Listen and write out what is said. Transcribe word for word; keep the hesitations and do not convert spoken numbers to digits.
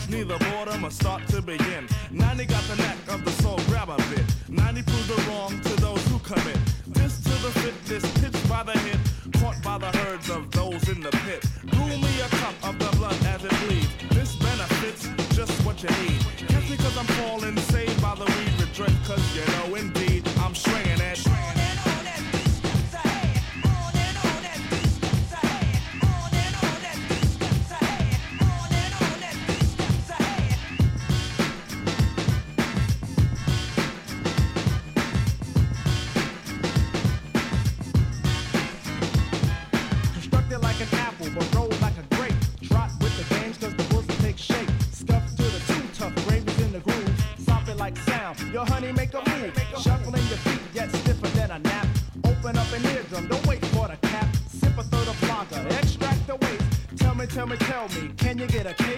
neither boredom or start to begin. ninety got the knack of the soul, grab a bit. ninety proves the wrong to those who commit. This to the fitness, pitched by the hit, caught by the herds of those in the pit. Brew me a cup of the blood as it bleeds. This benefits just what you need. Catch me cause I'm falling, saved by the weed with drink, cause you know indeed I'm swinging it. Your honey, make a move, shuffling your feet, yet stiffer than a nap. Open up an eardrum, don't wait for the cap. Sip a third of lager, extract the waste. Tell me, tell me, tell me, can you get a cake?